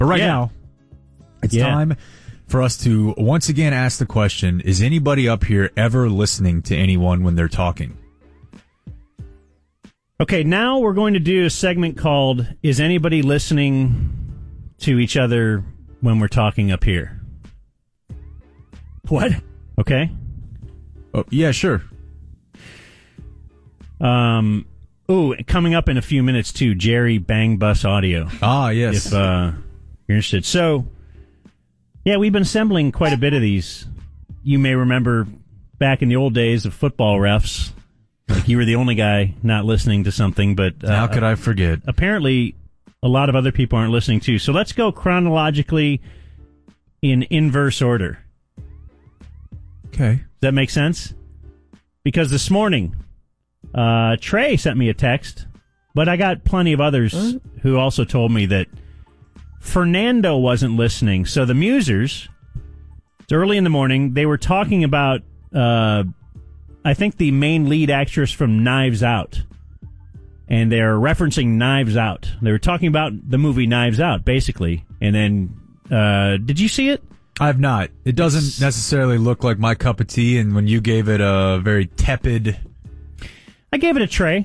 But right now, it's time for us to once again ask the question, is anybody up here ever listening to anyone when they're talking? Okay, now we're going to do a segment called, Is Anybody Listening to Each Other When We're Talking Up Here? What? Okay. Oh, yeah, sure. Coming up in a few minutes, too, Jerry Bang Bus Audio. Ah, yes. If you're interested. So, yeah, we've been assembling quite a bit of these. You may remember back in the old days of football refs, like you were the only guy not listening to something, but... how could I forget? Apparently, a lot of other people aren't listening, too. So let's go chronologically in inverse order. Okay. Does that make sense? Because this morning, Trey sent me a text, but I got plenty of others who also told me that Fernando wasn't listening. So the Musers, it's early in the morning, they were talking about, I think, the main lead actress from Knives Out. And they're referencing Knives Out. They were talking about the movie Knives Out, basically. And then, did you see it? I have not. It doesn't necessarily look like my cup of tea, and when you gave it a very tepid... I gave it a Trey.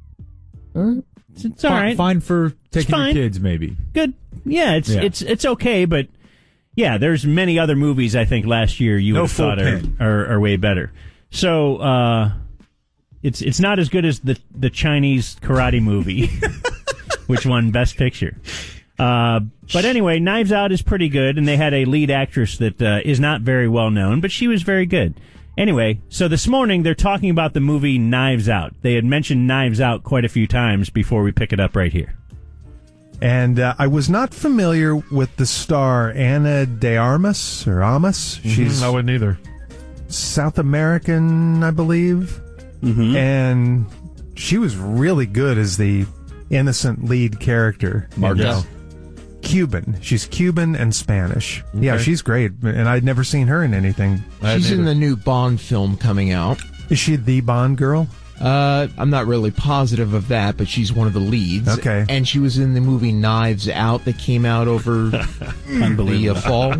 It's all right. Fine for taking your kids, maybe. Good. Yeah, it's okay, but yeah, there's many other movies I think last year you would have thought are way better. So it's not as good as the Chinese karate movie, which won Best Picture. But anyway, Knives Out is pretty good, and they had a lead actress that is not very well known, but she was very good. Anyway, so this morning they're talking about the movie Knives Out. They had mentioned Knives Out quite a few times before we pick it up right here. And I was not familiar with the star Ana de Armas, or Amas. She's I wouldn't either. South American, I believe. Mm-hmm. And she was really good as the innocent lead character. Margot. Cuban. She's Cuban and Spanish. Okay. Yeah, she's great. And I'd never seen her in anything. She's in the new Bond film coming out. Is she the Bond girl? I'm not really positive of that, but she's one of the leads. Okay. And she was in the movie Knives Out that came out over the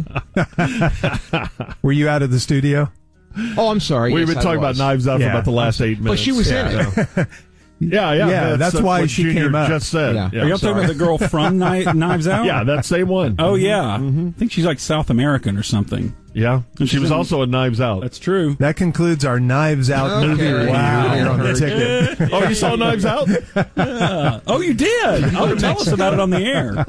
fall. Were you out of the studio? Oh, I'm sorry. We've been talking about Knives Out for about the last 8 minutes. But she was in it. Yeah. That's why what she Junior came out. Just said. Yeah. Are you talking about the girl from Knives Out? Yeah, that same one. Oh, yeah. I think she's like South American or something. Yeah. And she was also in Knives Out. That's true. That concludes our Knives Out movie review here on the ticket. Oh, you saw Knives Out? Yeah. Oh, you did? Oh, tell us about it on the air.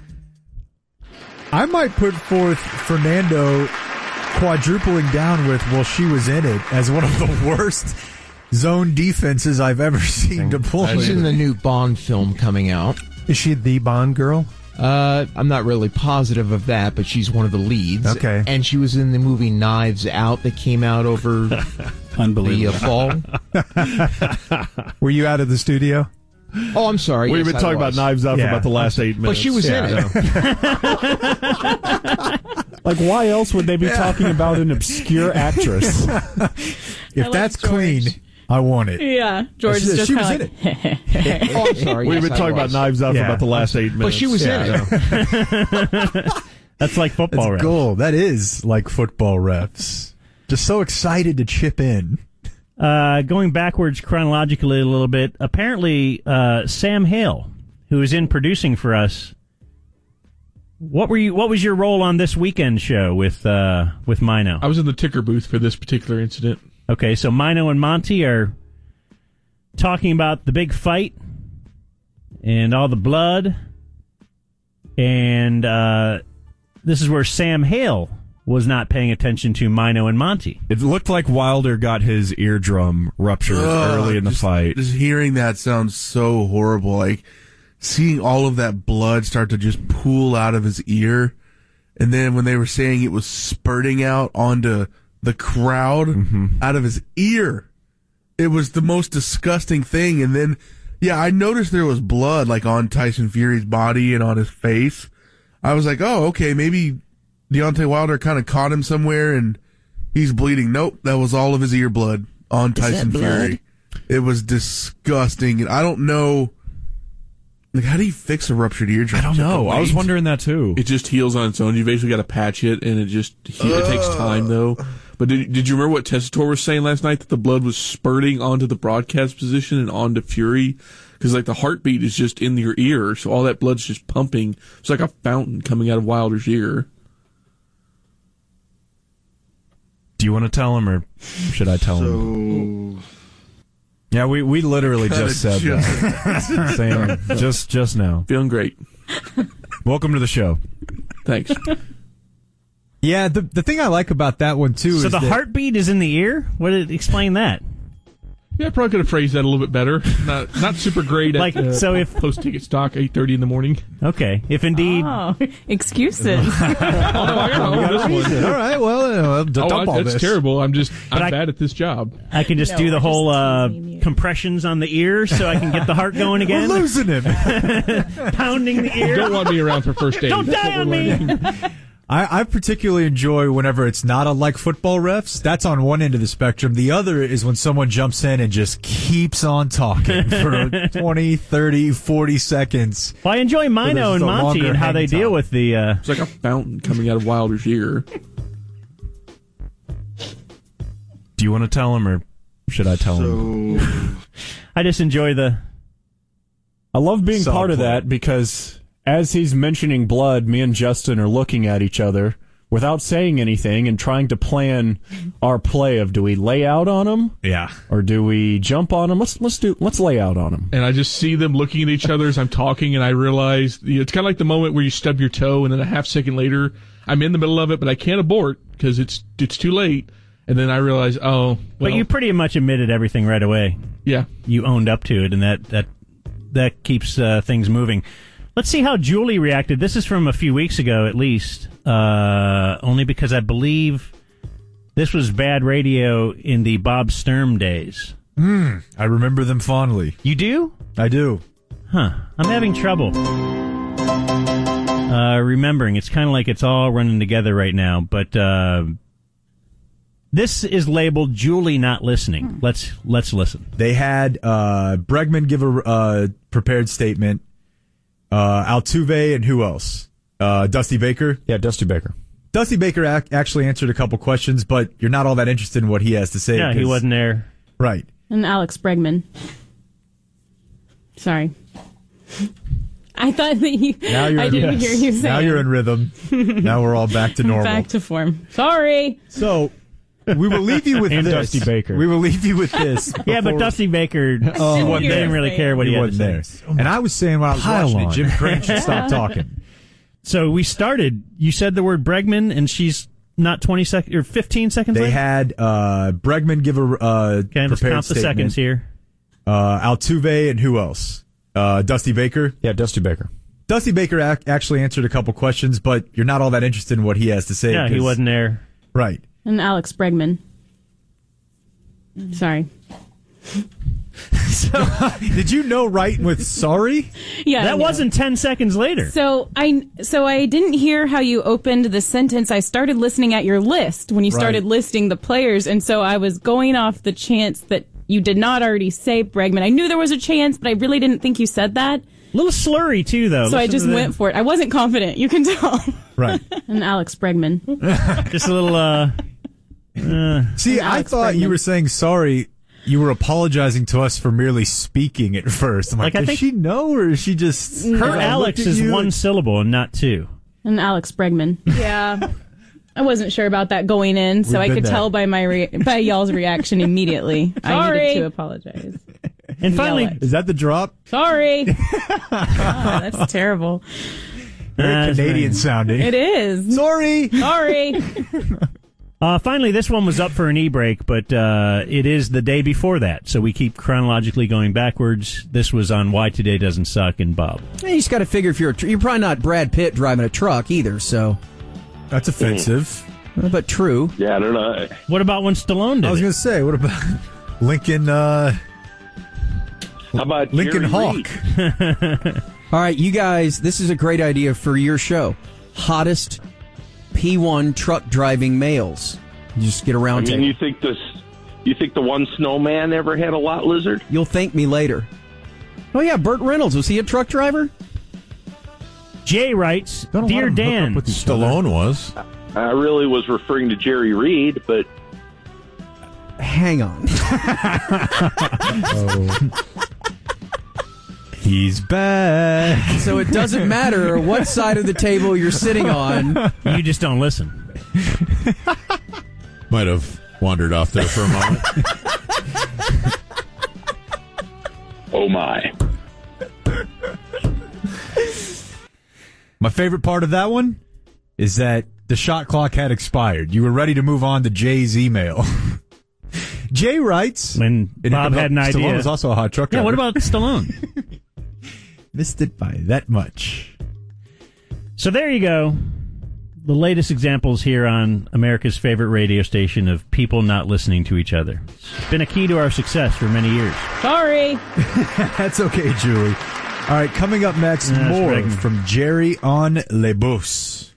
I might put forth Fernando quadrupling down with, well, she was in it, as one of the worst zone defenses I've ever seen deployed. She's in the new Bond film coming out. Is she the Bond girl? I'm not really positive of that, but she's one of the leads. Okay. And she was in the movie Knives Out that came out over the fall. Were you out of the studio? Oh, I'm sorry. We've been talking about Knives Out for about the last 8 minutes. But she was in it. Like, why else would they be talking about an obscure actress? If that's clean, I want it. Yeah, George is just kind of like... Oh, I'm sorry. We've been talking about Knives Out for about the last 8 minutes. But she was in it. That's like football refs. Cool. That is like football refs. Just so excited to chip in. Going backwards chronologically a little bit, apparently Sam Hale, who is in producing for us, what was your role on this weekend show with Mino? I was in the ticker booth for this particular incident. Okay, so Mino and Monty are talking about the big fight and all the blood, and this is where Sam Hale was not paying attention to Mino and Monty. It looked like Wilder got his eardrum ruptured early in the fight. Just hearing that sounds so horrible. Like, seeing all of that blood start to just pool out of his ear. And then when they were saying it was spurting out onto the crowd out of his ear, it was the most disgusting thing. And then, yeah, I noticed there was blood like on Tyson Fury's body and on his face. I was like, oh, okay, maybe Deontay Wilder kind of caught him somewhere and he's bleeding. Nope, that was all of his ear blood on Tyson Fury. It was disgusting. And I don't know Like, how do you fix a ruptured eardrum? I don't know. I was wondering that too. It just heals on its own. You basically got to patch it, and it takes time though. But did you remember what Tessitore was saying last night, that the blood was spurting onto the broadcast position and onto Fury? Because like the heartbeat is just in your ear, so all that blood's just pumping. It's like a fountain coming out of Wilder's ear. Do you want to tell him, or should I tell him? Yeah, we literally just said that. Same, just now. Feeling great. Welcome to the show. Thanks. Yeah, the thing I like about that one too is the heartbeat is in the ear. Explain that? Yeah, probably could have phrased that a little bit better. Not super great at if post-ticket stock, 8:30 in the morning. Okay, if indeed... Oh, excuses. Although I got this one. All right, well, dump all that's this. terrible. I'm bad at this job. I can just do the whole compressions on the ear so I can get the heart going again. We're losing him. Pounding the ear. You don't want me around for first aid. Don't die on me. I particularly enjoy whenever it's not unlike football refs. That's on one end of the spectrum. The other is when someone jumps in and just keeps on talking for 20, 30, 40 seconds. Well, I enjoy Mino and Monty and how they deal with the... It's like a fountain coming out of Wilder's ear. Do you want to tell him, or should I tell him? I just enjoy I love being part of that, because... as he's mentioning blood, me and Justin are looking at each other without saying anything and trying to plan our play of, do we lay out on him? Yeah. Or do we jump on him? Let's lay out on him. And I just see them looking at each other as I'm talking, and I realize it's kind of like the moment where you stub your toe, and then a half second later, I'm in the middle of it, but I can't abort because it's too late. And then I realize, But you pretty much admitted everything right away. Yeah. You owned up to it, and that keeps things moving. Let's see how Julie reacted. This is from a few weeks ago, at least, only because I believe this was bad radio in the Bob Sturm days. I remember them fondly. You do? I do. Huh. I'm having trouble remembering. It's kind of like it's all running together right now, but this is labeled Julie not listening. Let's listen. They had Bregman give a prepared statement. Altuve, and who else? Dusty Baker? Yeah, Dusty Baker. Dusty Baker actually answered a couple questions, but you're not all that interested in what he has to say. Yeah, he wasn't there. Right. And Alex Bregman. Sorry. I thought that I didn't hear you say. Now you're in rhythm. Now we're all back to normal. Back to form. Sorry. So, we will leave you with and this. Dusty Baker. We will leave you with this. Yeah, but Dusty Baker didn't really care what he had to say. And I was saying when I was watching it, Jim Crane should stop talking. So we started. You said the word Bregman, and she's not 20 seconds or 15 seconds. They later? had Bregman give a let's prepared count the statement. seconds here. Altuve and who else? Dusty Baker. Yeah, Dusty Baker. Dusty Baker actually answered a couple questions, but you're not all that interested in what he has to say. Yeah, he wasn't there. Right. And Alex Bregman. Sorry. So, did you know right with sorry? Yeah, that wasn't 10 seconds later. So I didn't hear how you opened the sentence. I started listening at your list when you started listing the players, and so I was going off the chance that you did not already say Bregman. I knew there was a chance, but I really didn't think you said that. A little slurry too, though. So I just went for it. I wasn't confident. You can tell. Right. And Alex Bregman. Just a little. See, I thought you were saying sorry. You were apologizing to us for merely speaking at first. I'm like, does she know, or is she just... Her Alex is one syllable and not two. And Alex Bregman. Yeah. I wasn't sure about that going in, so I could tell by by y'all's reaction immediately. I needed to apologize. And finally... Is that the drop? Sorry. That's terrible. Very Canadian sounding. It is. Sorry. Finally, this one was up for an e-break, but it is the day before that, so we keep chronologically going backwards. This was on Why Today Doesn't Suck and Bob. You just got to figure if you're probably not Brad Pitt driving a truck either, so... That's offensive. But true. Yeah, I don't know. What about when Stallone did I was going to say, what about Lincoln... How about Lincoln Jerry Hawk? All right, you guys, this is a great idea for your show. Hottest P1 truck driving males. You just get around to. You think the one snowman ever had a lot lizard? You'll thank me later. Oh, yeah, Burt Reynolds. Was he a truck driver? Jay writes, Dear Dan. Stallone was. I really was referring to Jerry Reed, but... Hang on. He's back. So it doesn't matter what side of the table you're sitting on. You just don't listen. Might have wandered off there for a moment. Oh, my. My favorite part of that one is that the shot clock had expired. You were ready to move on to Jay's email. Jay writes... When Bob had an idea. Stallone was also a hot truck driver. Yeah, what about Stallone? Missed it by that much. So there you go. The latest examples here on America's favorite radio station of people not listening to each other. It's been a key to our success for many years. Sorry. That's okay, Julie. All right, coming up next, more from Jerry on Le Bus.